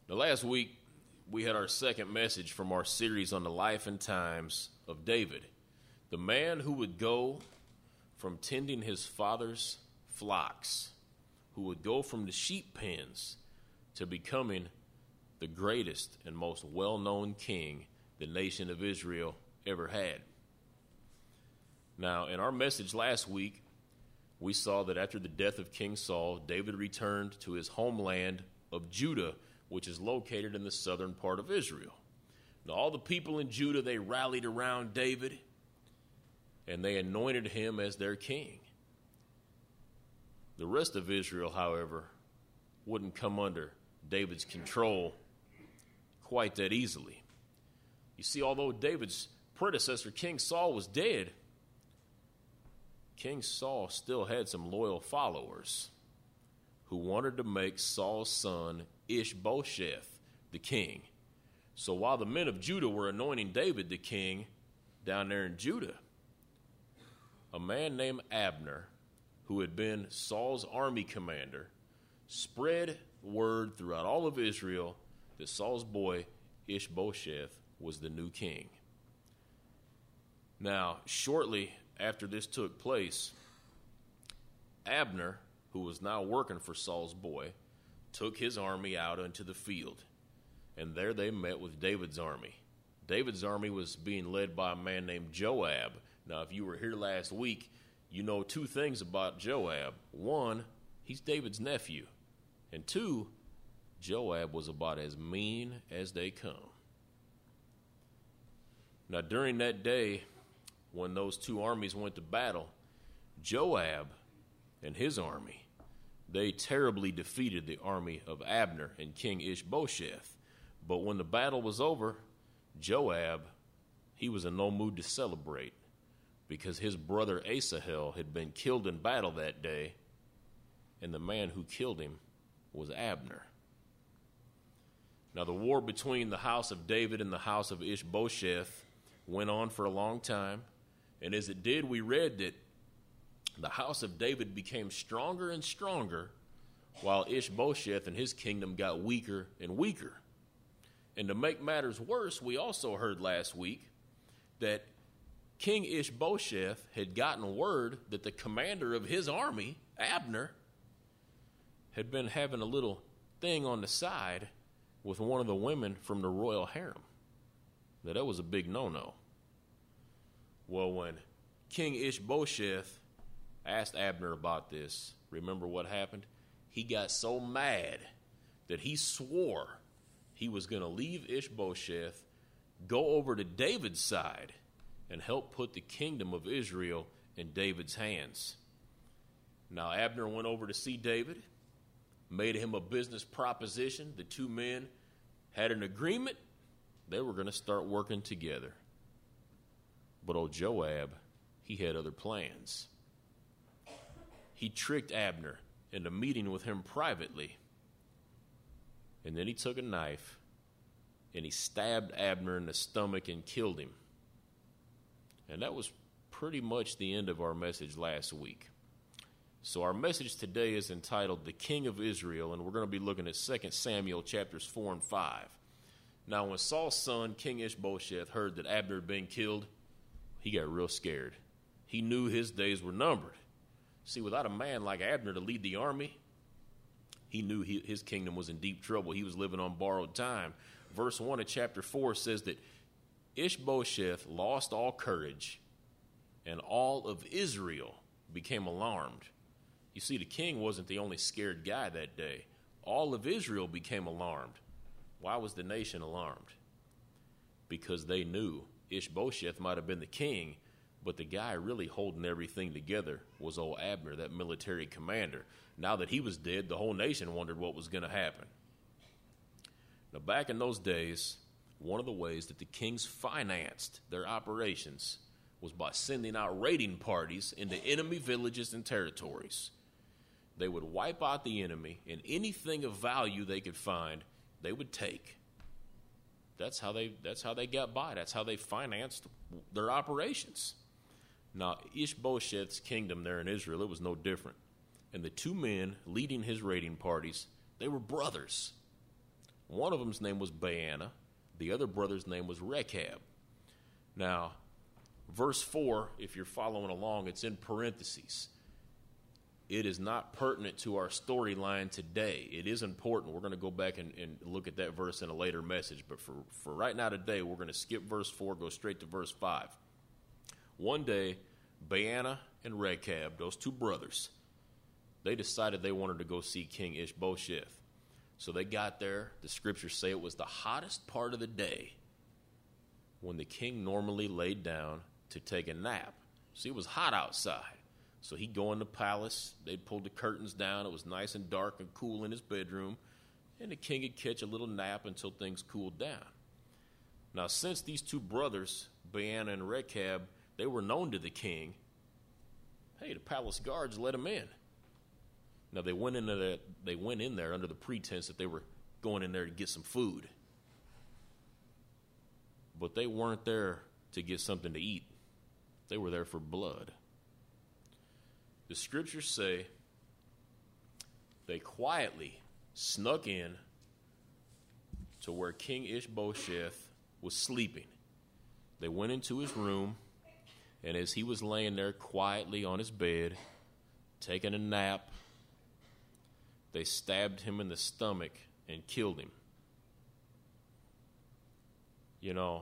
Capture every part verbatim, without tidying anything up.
Now, last week, we had our second message from our series on the life and times of David, the man who would go from tending his father's flocks, who would go from the sheep pens to becoming the greatest and most well-known king the nation of Israel ever had. Now, in our message last week, we saw that after the death of King Saul, David returned to his homeland of Judah, which is located in the southern part of Israel. Now, all the people in Judah, they rallied around David, and they anointed him as their king. The rest of Israel, however, wouldn't come under David's control quite that easily. You see, although David's predecessor, King Saul, was dead, King Saul still had some loyal followers who wanted to make Saul's son Ishbosheth the king. So while the men of Judah were anointing David the king down there in Judah, a man named Abner, who had been Saul's army commander, spread word throughout all of Israel that Saul's boy Ishbosheth was the new king. Now, shortly after this took place, Abner, who was now working for Saul's boy, took his army out into the field, and there they met with David's army. David's army was being led by a man named Joab. Now, if you were here last week, you know two things about Joab. One, he's David's nephew. And two, Joab was about as mean as they come. Now, during that day, when those two armies went to battle, Joab and his army, they terribly defeated the army of Abner and King Ishbosheth. But when the battle was over, Joab, he was in no mood to celebrate because his brother Asahel had been killed in battle that day, and the man who killed him was Abner. Now, the war between the house of David and the house of Ishbosheth went on for a long time, and as it did, we read that the house of David became stronger and stronger while Ishbosheth and his kingdom got weaker and weaker. And to make matters worse, we also heard last week that King Ishbosheth had gotten word that the commander of his army, Abner, had been having a little thing on the side with one of the women from the royal harem. Now, that was a big no-no. Well, when King Ishbosheth asked Abner about this, remember what happened? He got so mad that he swore he was going to leave Ishbosheth, go over to David's side, and help put the kingdom of Israel in David's hands. Now, Abner went over to see David, made him a business proposition. The two men had an agreement. They were going to start working together. But old Joab, he had other plans. He tricked Abner into meeting with him privately. And then he took a knife and he stabbed Abner in the stomach and killed him. And that was pretty much the end of our message last week. So our message today is entitled The King of Israel, and we're going to be looking at Second Samuel chapters four and five. Now, when Saul's son, King Ishbosheth, heard that Abner had been killed, he got real scared. He knew his days were numbered. See, without a man like Abner to lead the army, he knew he, his kingdom was in deep trouble. He was living on borrowed time. Verse one of chapter four says that Ishbosheth lost all courage, and all of Israel became alarmed. You see, the king wasn't the only scared guy that day. All of Israel became alarmed. Why was the nation alarmed? Because they knew Ishbosheth might have been the king, but the guy really holding everything together was old Abner, that military commander. Now that he was dead, the whole nation wondered what was going to happen. Now, back in those days, one of the ways that the kings financed their operations was by sending out raiding parties into enemy villages and territories. They would wipe out the enemy, and anything of value they could find, they would take. That's how they that's how they got by. That's how they financed their operations. Now, Ishbosheth's kingdom there in Israel, it was no different. And the two men leading his raiding parties, they were brothers. One of them's name was Baana. The other brother's name was Rechab. Now, verse four, if you're following along, it's in parentheses. It is not pertinent to our storyline today. It is important. We're going to go back and, and look at that verse in a later message. But for, for right now today, we're going to skip verse four, go straight to verse five. One day, Baana and Rechab, those two brothers, they decided they wanted to go see King Ishbosheth. So they got there. The scriptures say it was the hottest part of the day when the king normally laid down to take a nap. See, it was hot outside. So he'd go in the palace, they'd pull the curtains down, it was nice and dark and cool in his bedroom, and the king would catch a little nap until things cooled down. Now, since these two brothers, Baana and Rechab, they were known to the king, hey, the palace guards let them in. Now, they went into that, they went in there under the pretense that they were going in there to get some food. But they weren't there to get something to eat. They were there for blood. The scriptures say they quietly snuck in to where King Ishbosheth was sleeping. They went into his room, and as he was laying there quietly on his bed, taking a nap, they stabbed him in the stomach and killed him. You know,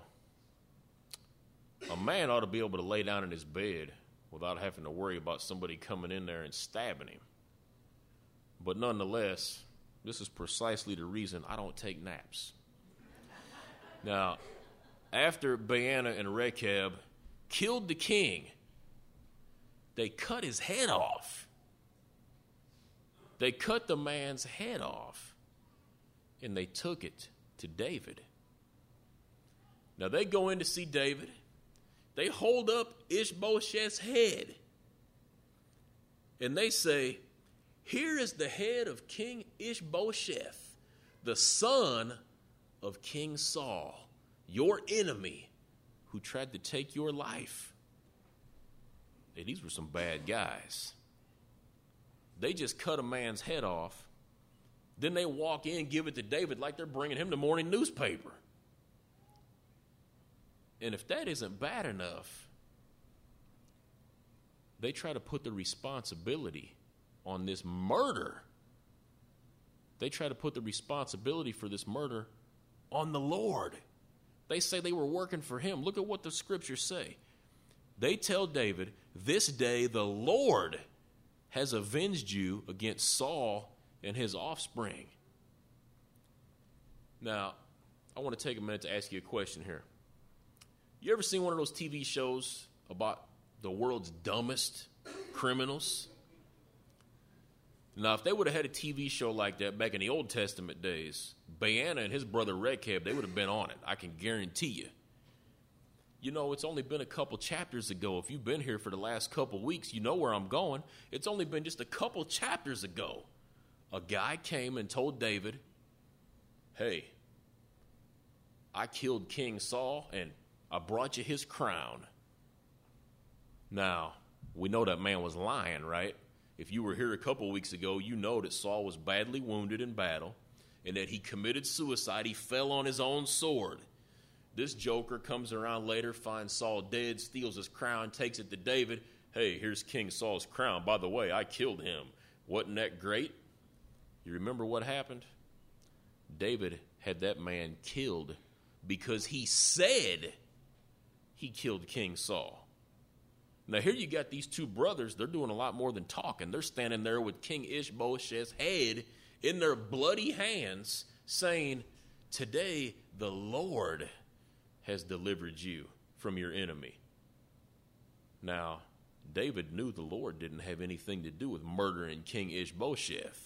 a man ought to be able to lay down in his bed without having to worry about somebody coming in there and stabbing him. But nonetheless, this is precisely the reason I don't take naps. Now, after Baana and Rechab killed the king, they cut his head off. They cut the man's head off, and they took it to David. Now, they go in to see David. They hold up Ishbosheth's head, and they say, here is the head of King Ishbosheth, the son of King Saul, your enemy who tried to take your life. Hey, these were some bad guys. They just cut a man's head off. Then they walk in, give it to David like they're bringing him the morning newspaper. And if that isn't bad enough, they try to put the responsibility on this murder. They try to put the responsibility for this murder on the Lord. They say they were working for him. Look at what the scriptures say. They tell David, this day the Lord has avenged you against Saul and his offspring. Now, I want to take a minute to ask you a question here. You ever seen one of those T V shows about the world's dumbest criminals? Now, if they would have had a T V show like that back in the Old Testament days, Baana and his brother Rechab, they would have been on it. I can guarantee you. You know, it's only been a couple chapters ago. If you've been here for the last couple weeks, you know where I'm going. It's only been just a couple chapters ago. A guy came and told David, hey, I killed King Saul and I brought you his crown. Now, we know that man was lying, right? If you were here a couple weeks ago, you know that Saul was badly wounded in battle and that he committed suicide. He fell on his own sword. This joker comes around later, finds Saul dead, steals his crown, takes it to David. Hey, here's King Saul's crown. By the way, I killed him. Wasn't that great? You remember what happened? David had that man killed because he said he killed King Saul. Now, here you got these two brothers. They're doing a lot more than talking. They're standing there with King Ishbosheth's head in their bloody hands saying, today the Lord has delivered you from your enemy. Now, David knew the Lord didn't have anything to do with murdering King Ishbosheth.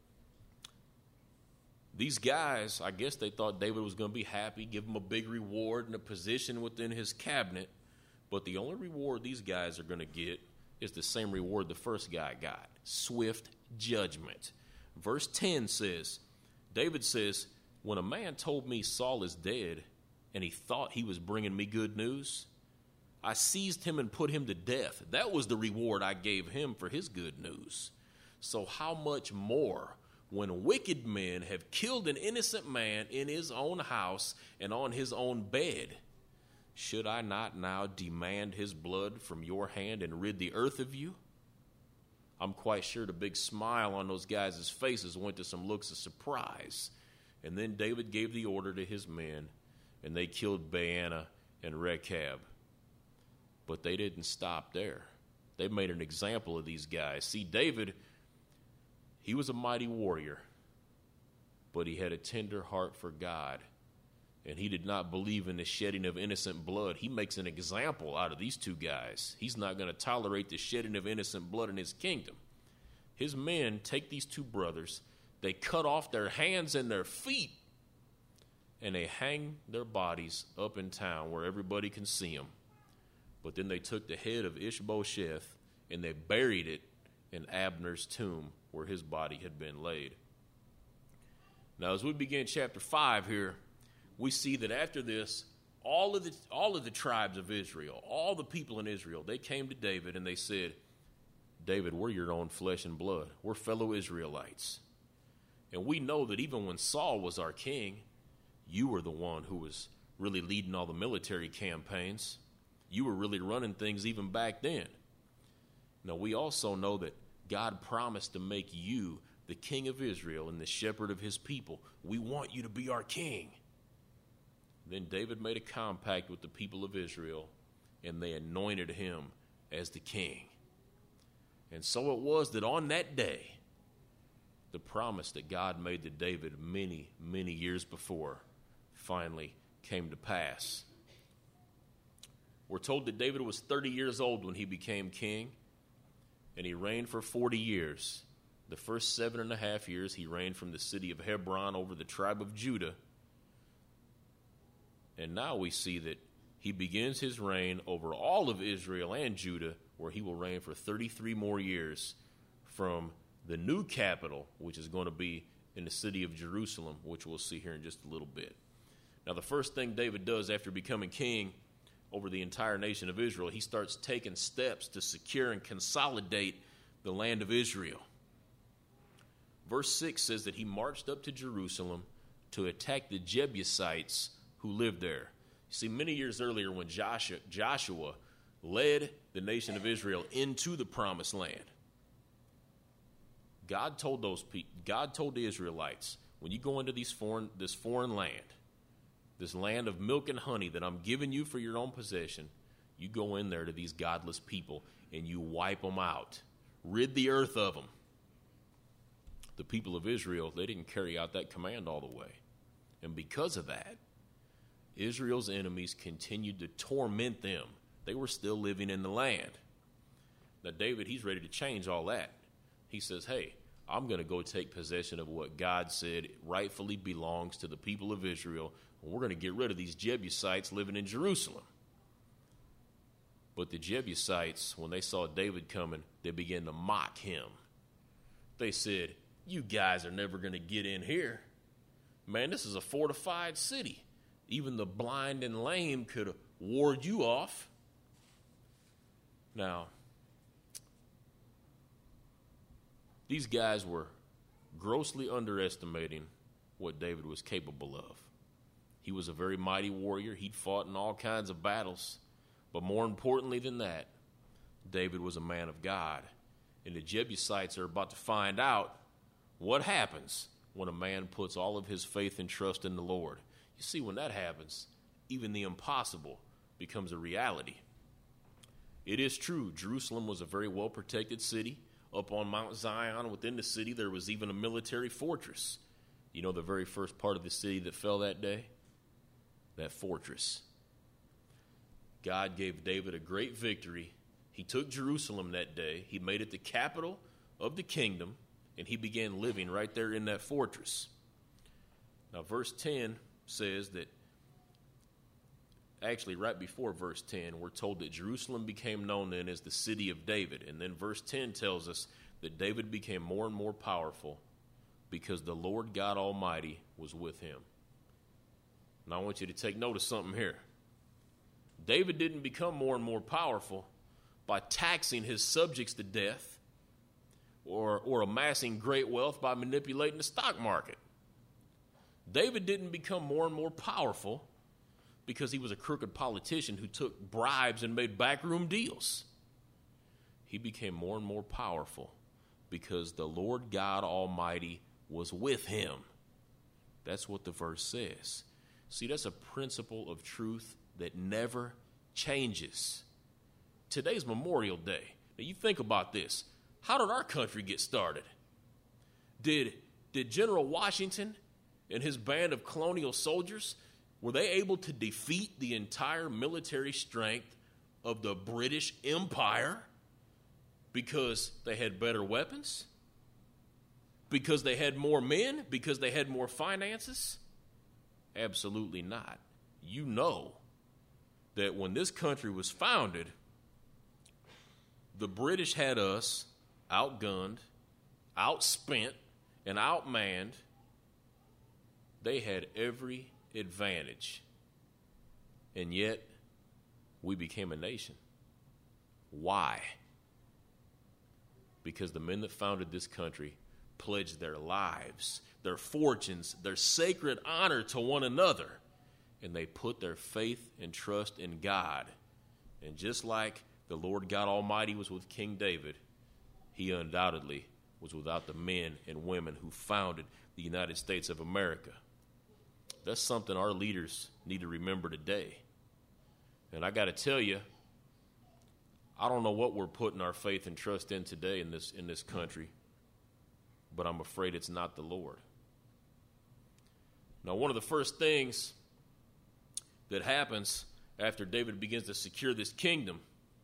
These guys, I guess they thought David was going to be happy, give him a big reward and a position within his cabinet. But the only reward these guys are going to get is the same reward the first guy got, swift judgment. Verse ten says, David says, when a man told me Saul is dead and he thought he was bringing me good news, I seized him and put him to death. That was the reward I gave him for his good news. So how much more when wicked men have killed an innocent man in his own house and on his own bed, should I not now demand his blood from your hand and rid the earth of you? I'm quite sure the big smile on those guys' faces went to some looks of surprise. And then David gave the order to his men, and they killed Baana and Rechab. But they didn't stop there. They made an example of these guys. See, David, he was a mighty warrior, but he had a tender heart for God, and he did not believe in the shedding of innocent blood. He makes an example out of these two guys. He's not going to tolerate the shedding of innocent blood in his kingdom. His men take these two brothers, they cut off their hands and their feet, and they hang their bodies up in town where everybody can see them. But then they took the head of Ishbosheth and they buried it in Abner's tomb where his body had been laid. Now, as we begin chapter five here, we see that after this, all of the all of the tribes of Israel, all the people in Israel, they came to David and they said, David, we're your own flesh and blood. We're fellow Israelites. And we know that even when Saul was our king, you were the one who was really leading all the military campaigns. You were really running things even back then. Now, we also know that God promised to make you the king of Israel and the shepherd of his people. We want you to be our king. Then David made a compact with the people of Israel, and they anointed him as the king. And so it was that on that day, the promise that God made to David many, many years before finally came to pass. We're told that David was thirty years old when he became king, and he reigned for forty years. The first seven and a half years, he reigned from the city of Hebron over the tribe of Judah. And now we see that he begins his reign over all of Israel and Judah, where he will reign for thirty-three more years from the new capital, which is going to be in the city of Jerusalem, which we'll see here in just a little bit. Now, the first thing David does after becoming king over the entire nation of Israel, he starts taking steps to secure and consolidate the land of Israel. Verse six says that he marched up to Jerusalem to attack the Jebusites who lived there. You see, many years earlier when Joshua, Joshua led the nation of Israel into the promised land, God told those people, God told the Israelites, when you go into these foreign, this foreign land, this land of milk and honey that I'm giving you for your own possession, you go in there to these godless people and you wipe them out. Rid the earth of them. The people of Israel, they didn't carry out that command all the way. And because of that, Israel's enemies continued to torment them. They were still living in the land. Now, David, he's ready to change all that. He says, hey, I'm going to go take possession of what God said rightfully belongs to the people of Israel. We're going to get rid of these Jebusites living in Jerusalem. But the Jebusites, when they saw David coming, they began to mock him. They said, you guys are never going to get in here. Man, this is a fortified city. Even the blind and lame could ward you off. Now, these guys were grossly underestimating what David was capable of. He was a very mighty warrior. He'd fought in all kinds of battles. But more importantly than that, David was a man of God. And the Jebusites are about to find out what happens when a man puts all of his faith and trust in the Lord. You see, when that happens, even the impossible becomes a reality. It is true, Jerusalem was a very well-protected city. Up on Mount Zion, within the city, there was even a military fortress. You know the very first part of the city that fell that day? That fortress. God gave David a great victory. He took Jerusalem that day. He made it the capital of the kingdom, and he began living right there in that fortress. Now, verse ten says that, actually, right before verse ten, we're told that Jerusalem became known then as the city of David. And then verse ten tells us that David became more and more powerful because the Lord God Almighty was with him. Now, I want you to take note of something here. David didn't become more and more powerful by taxing his subjects to death or, or amassing great wealth by manipulating the stock market. David didn't become more and more powerful because he was a crooked politician who took bribes and made backroom deals. He became more and more powerful because the Lord God Almighty was with him. That's what the verse says. See, that's a principle of truth that never changes. Today's Memorial Day. Now, you think about this. How did our country get started? Did, did General Washington and his band of colonial soldiers, were they able to defeat the entire military strength of the British Empire because they had better weapons? Because they had more men? Because they had more finances? Absolutely not. You know that when this country was founded, the British had us outgunned, outspent, and outmanned. They had every advantage. And yet, we became a nation. Why? Because the men that founded this country pledged their lives, their fortunes, their sacred honor to one another, and they put their faith and trust in God. And just like the Lord God Almighty was with King David, he undoubtedly was without the men and women who founded the United States of America. That's something our leaders need to remember today. And I got to tell you, I don't know what we're putting our faith and trust in today in this in this country, but I'm afraid it's not the Lord. Now, one of the first things that happens after David begins to secure this kingdom,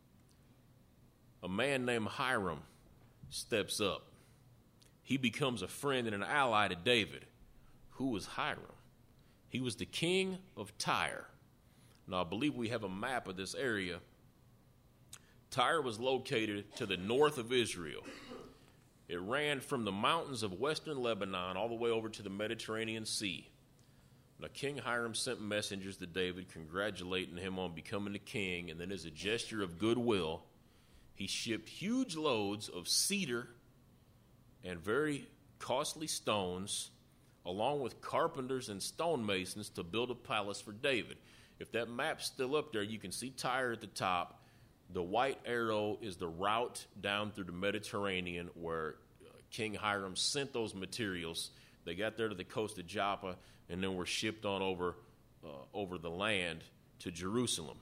a man named Hiram steps up. He becomes a friend and an ally to David. Who was Hiram? He was the king of Tyre. Now, I believe we have a map of this area. Tyre was located to the north of Israel. It ran from the mountains of western Lebanon all the way over to the Mediterranean Sea. Now, King Hiram sent messengers to David congratulating him on becoming the king, and then as a gesture of goodwill, he shipped huge loads of cedar and very costly stones, along with carpenters and stonemasons, to build a palace for David. If that map's still up there, you can see Tyre at the top. The white arrow is the route down through the Mediterranean where King Hiram sent those materials. They got there to the coast of Joppa and then were shipped on over uh, over the land to Jerusalem.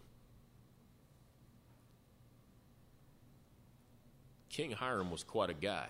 King Hiram was quite a guy.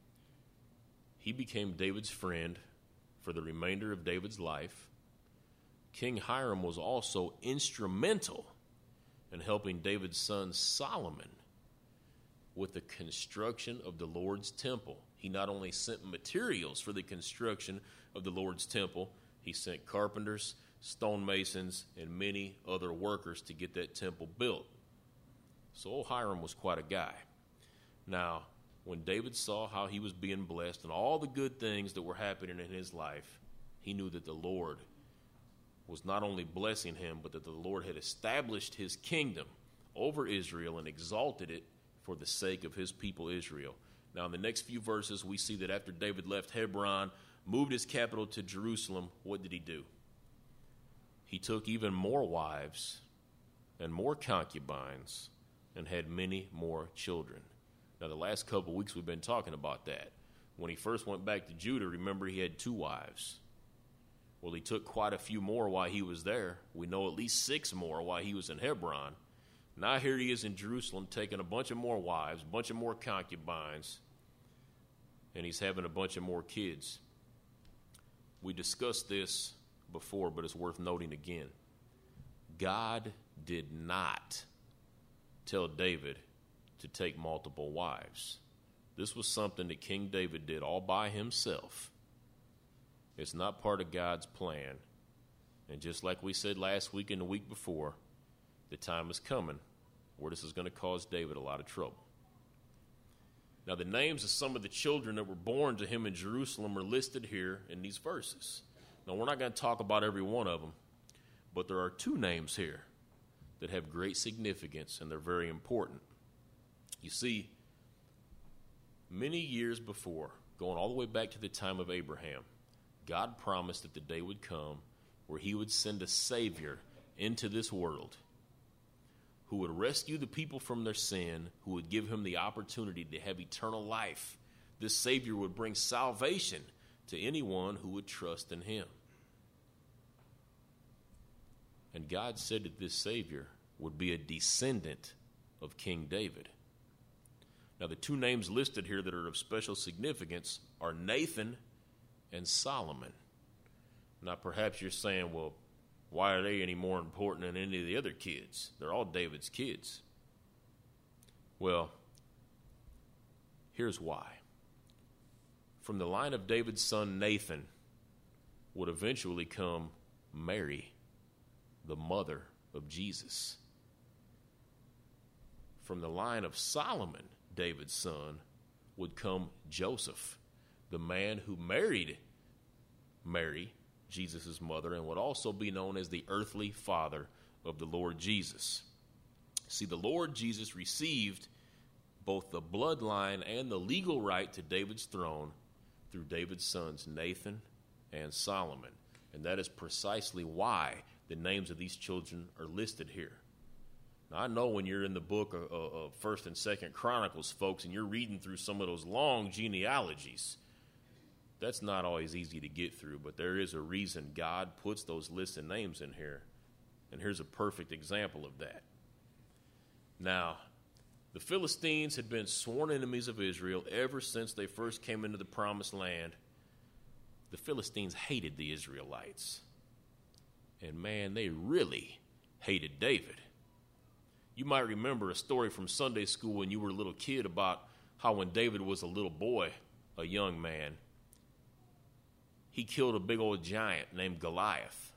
He became David's friend for the remainder of David's life. King Hiram was also instrumental in helping David's son Solomon with the construction of the Lord's temple. He not only sent materials for the construction of the Lord's temple, he sent carpenters, stonemasons, and many other workers to get that temple built. So old Hiram was quite a guy. Now, when David saw how he was being blessed and all the good things that were happening in his life, he knew that the Lord was not only blessing him, but that the Lord had established his kingdom over Israel and exalted it for the sake of his people Israel. Now, in the next few verses, we see that after David left Hebron, moved his capital to Jerusalem, what did he do? He took even more wives and more concubines and had many more children. Now, the last couple of weeks we've been talking about that. When he first went back to Judah, remember he had two wives. Well, he took quite a few more while he was there. We know at least six more while he was in Hebron. Now here he is in Jerusalem taking a bunch of more wives, a bunch of more concubines, and he's having a bunch of more kids. We discussed this before, but it's worth noting again. God did not tell David to take multiple wives. This was something that King David did all by himself. It's not part of God's plan. And just like we said last week and the week before, the time is coming where this is going to cause David a lot of trouble. Now, the names of some of the children that were born to him in Jerusalem are listed here in these verses. Now, we're not going to talk about every one of them, but there are two names here that have great significance, and they're very important. You see, Many years before, going all the way back to the time of Abraham, God promised that the day would come where he would send a Savior into this world who would rescue the people from their sin, who would give him the opportunity to have eternal life. This Savior would bring salvation to anyone who would trust in him. And God said that this Savior would be a descendant of King David. Now, the two names listed here that are of special significance are Nathan and Solomon. Now, perhaps you're saying, well, why are they any more important than any of the other kids? They're all David's kids. Well, here's why. From the line of David's son Nathan would eventually come Mary, the mother of Jesus. From the line of Solomon, David's son, would come Joseph, the man who married Mary, Jesus' mother, and would also be known as the earthly father of the Lord Jesus. See, the Lord Jesus received both the bloodline and the legal right to David's throne through David's sons Nathan and Solomon. And that is precisely why the names of these children are listed here. Now, I know when you're in the book of, of First and Second Chronicles, folks, and you're reading through some of those long genealogies, that's not always easy to get through, but there is a reason God puts those lists and names in here, and here's a perfect example of that. Now, the Philistines had been sworn enemies of Israel ever since they first came into the Promised Land. The Philistines hated the Israelites, and man, they really hated David. You might remember a story from Sunday school when you were a little kid about how when David was a little boy, a young man, he killed a big old giant named Goliath.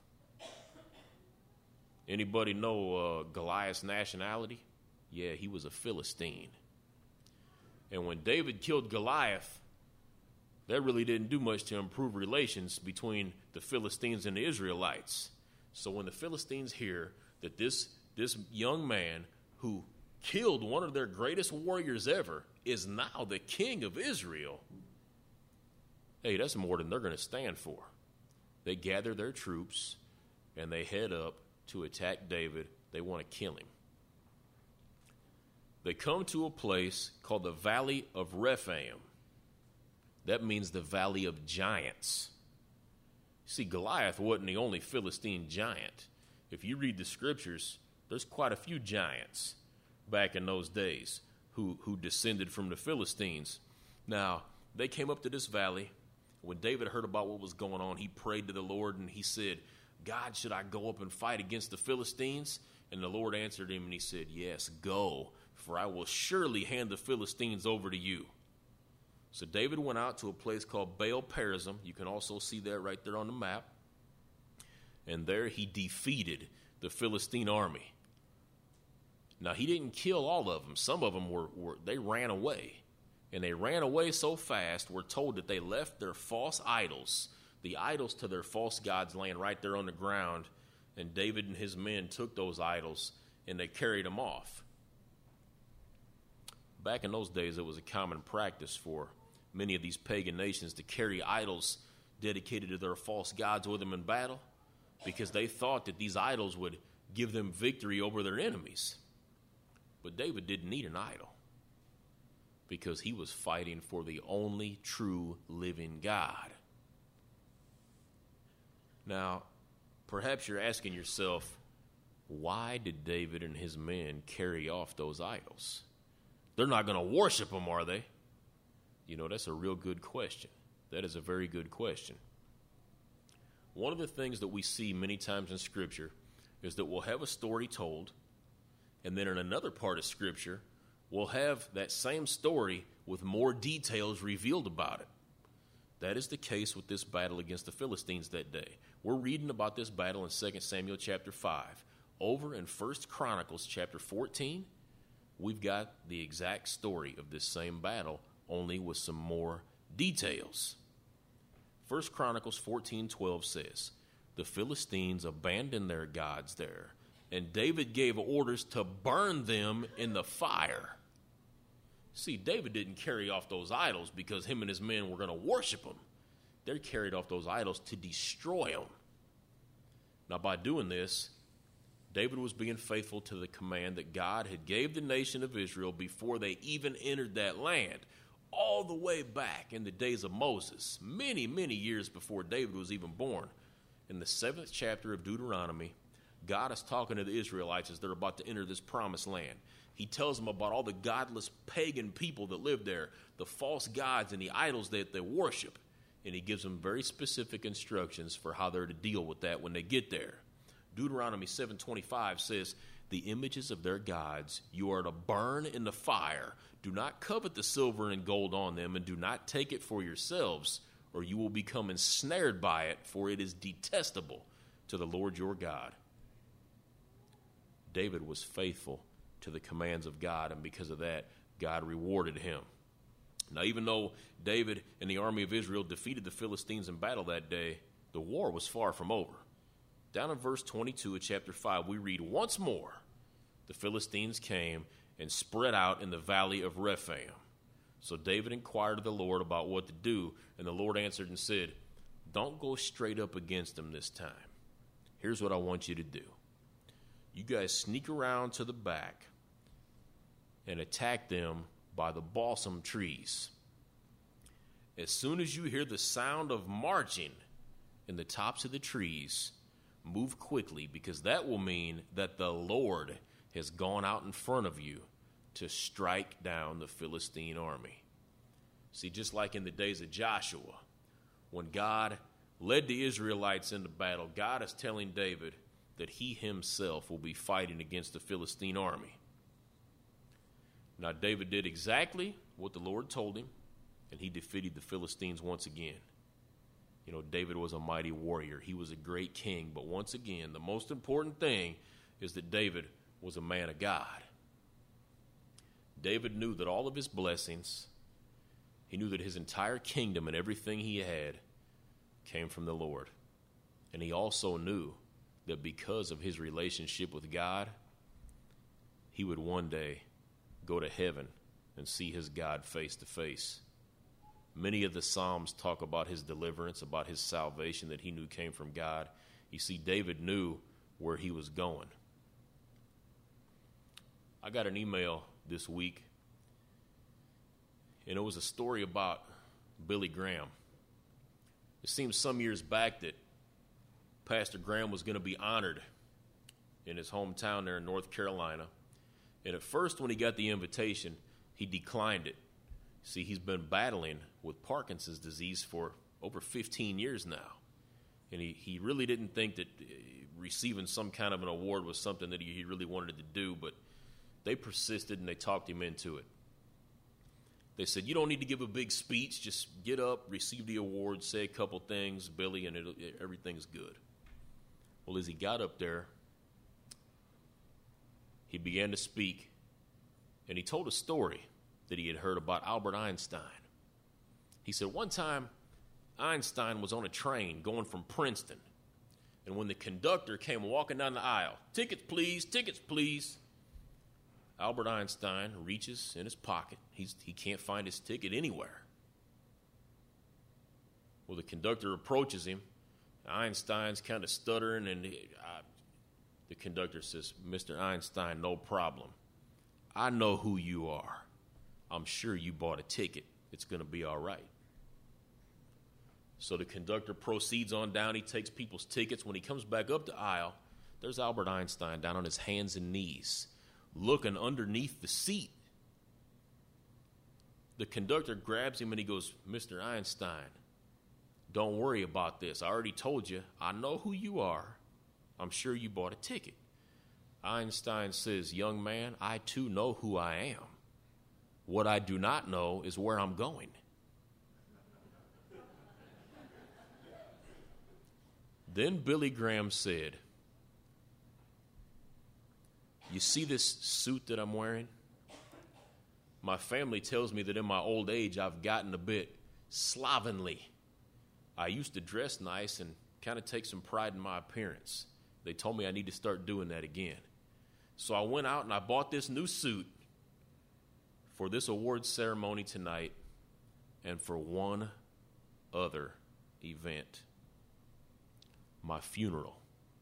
Anybody know uh, Goliath's nationality? Yeah, he was a Philistine. And when David killed Goliath, that really didn't do much to improve relations between the Philistines and the Israelites. So when the Philistines hear that this This young man who killed one of their greatest warriors ever is now the king of Israel, hey, that's more than they're going to stand for. They gather their troops and they head up to attack David. They want to kill him. They come to a place called the Valley of Rephaim. That means the Valley of Giants. See, Goliath wasn't the only Philistine giant. If you read the scriptures, there's quite a few giants back in those days who, who descended from the Philistines. Now, they came up to this valley. When David heard about what was going on, he prayed to the Lord and he said, God, should I go up and fight against the Philistines? And the Lord answered him and he said, yes, go, for I will surely hand the Philistines over to you. So David went out to a place called Baal Perazim. You can also see that right there on the map. And there he defeated the Philistine army. Now, he didn't kill all of them. Some of them were, were they ran away. And they ran away so fast, we're told that they left their false idols, the idols to their false gods laying right there on the ground. And David and his men took those idols and they carried them off. Back in those days, it was a common practice for many of these pagan nations to carry idols dedicated to their false gods with them in battle, because they thought that these idols would give them victory over their enemies. But David didn't need an idol, because he was fighting for the only true living God. Now, perhaps you're asking yourself, why did David and his men carry off those idols? They're not going to worship them, are they? You know, that's a real good question. That is a very good question. One of the things that we see many times in Scripture is that we'll have a story told, and then in another part of Scripture, we'll have that same story with more details revealed about it. That is the case with this battle against the Philistines that day. We're reading about this battle in Second Samuel chapter five. Over in First Chronicles chapter fourteen, we've got the exact story of this same battle, only with some more details. First Chronicles fourteen twelve says, the Philistines abandoned their gods there, and David gave orders to burn them in the fire. See, David didn't carry off those idols because him and his men were going to worship them. They carried off those idols to destroy them. Now, by doing this, David was being faithful to the command that God had gave the nation of Israel before they even entered that land, all the way back in the days of Moses, many, many years before David was even born. In the seventh chapter of Deuteronomy, God is talking to the Israelites as they're about to enter this promised land. He tells them about all the godless pagan people that live there, the false gods and the idols that they worship. And he gives them very specific instructions for how they're to deal with that when they get there. Deuteronomy seven twenty-five says, the images of their gods you are to burn in the fire. Do not covet the silver and gold on them, and do not take it for yourselves, or you will become ensnared by it, for it is detestable to the Lord your God. David was faithful to the commands of God, and because of that, God rewarded him. Now, even though David and the army of Israel defeated the Philistines in battle that day, the war was far from over. Down in verse twenty-two of chapter five, we read, once more the Philistines came and spread out in the valley of Rephaim. So David inquired of the Lord about what to do, and the Lord answered and said, don't go straight up against them this time. Here's what I want you to do. You guys sneak around to the back and attack them by the balsam trees. As soon as you hear the sound of marching in the tops of the trees, move quickly, because that will mean that the Lord has gone out in front of you to strike down the Philistine army. See, just like in the days of Joshua, when God led the Israelites into battle, God is telling David that he himself will be fighting against the Philistine army. Now, David did exactly what the Lord told him, and he defeated the Philistines once again. You know, David was a mighty warrior. He was a great king. But once again, the most important thing is that David was a man of God. David knew that all of his blessings, he knew that his entire kingdom and everything he had came from the Lord. And he also knew that because of his relationship with God, he would one day go to heaven and see his God face to face. Many of the Psalms talk about his deliverance, about his salvation that he knew came from God. You see, David knew where he was going. I got an email this week, and it was a story about Billy Graham. It seems some years back that Pastor Graham was going to be honored in his hometown there in North Carolina. And at first, when he got the invitation, he declined it. See, he's been battling with Parkinson's disease for over fifteen years now. And he, he really didn't think that receiving some kind of an award was something that he, he really wanted to do, but they persisted and they talked him into it. They said, you don't need to give a big speech. Just get up, receive the award, say a couple things, Billy, and it'll, everything's good. Well, as he got up there, he began to speak, and he told a story that he had heard about Albert Einstein. He said one time Einstein was on a train going from Princeton, and when the conductor came walking down the aisle, tickets please, tickets please, Albert Einstein reaches in his pocket. He's, he can't find his ticket anywhere. Well, the conductor approaches him. Einstein's kind of stuttering, and he, uh, the conductor says, Mister Einstein, no problem. I know who you are. I'm sure you bought a ticket. It's going to be all right. So the conductor proceeds on down. He takes people's tickets. When he comes back up the aisle, there's Albert Einstein down on his hands and knees, looking underneath the seat. The conductor grabs him and he goes, Mister Einstein, don't worry about this. I already told you. I know who you are. I'm sure you bought a ticket. Einstein says, young man, I too know who I am. What I do not know is where I'm going. Then Billy Graham said, you see this suit that I'm wearing? My family tells me that in my old age I've gotten a bit slovenly. I used to dress nice and kind of take some pride in my appearance. They told me I need to start doing that again. So I went out and I bought this new suit for this awards ceremony tonight and for one other event, my funeral.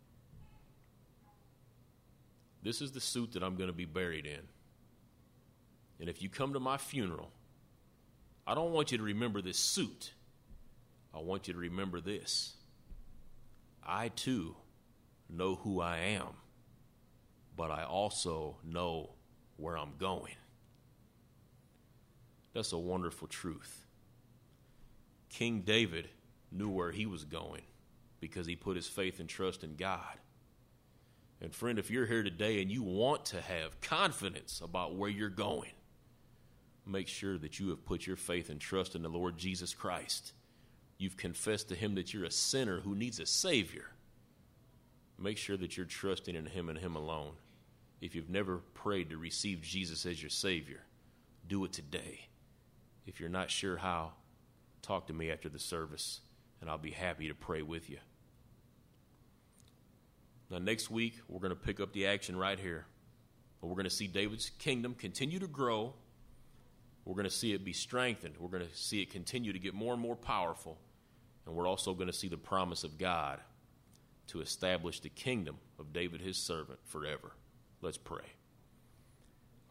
This is the suit that I'm going to be buried in. And if you come to my funeral, I don't want you to remember this suit. I want you to remember this. I too know who I am, but I also know where I'm going. That's a wonderful truth. King David knew where he was going because he put his faith and trust in God. And friend, if you're here today and you want to have confidence about where you're going, make sure that you have put your faith and trust in the Lord Jesus Christ. You've confessed to him that you're a sinner who needs a Savior. Make sure that you're trusting in him and him alone. If you've never prayed to receive Jesus as your Savior, do it today. If you're not sure how, talk to me after the service, and I'll be happy to pray with you. Now, next week, we're going to pick up the action right here. We're going to see David's kingdom continue to grow. We're going to see it be strengthened. We're going to see it continue to get more and more powerful. And we're also going to see the promise of God to establish the kingdom of David, his servant, forever. Let's pray.